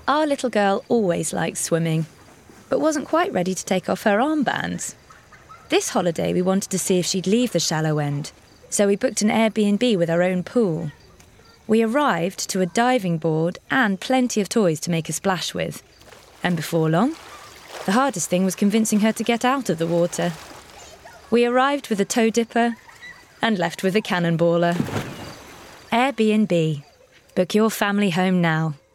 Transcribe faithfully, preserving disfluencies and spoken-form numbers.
Our little girl always liked swimming, but wasn't quite ready to take off her armbands. This holiday we wanted to see if she'd leave the shallow end, so we booked an Airbnb with our own pool. We arrived to a diving board and plenty of toys to make a splash with. And before long, the hardest thing was convincing her to get out of the water. We arrived with a toe dipper and left with a cannonballer. Airbnb. Book your family home now.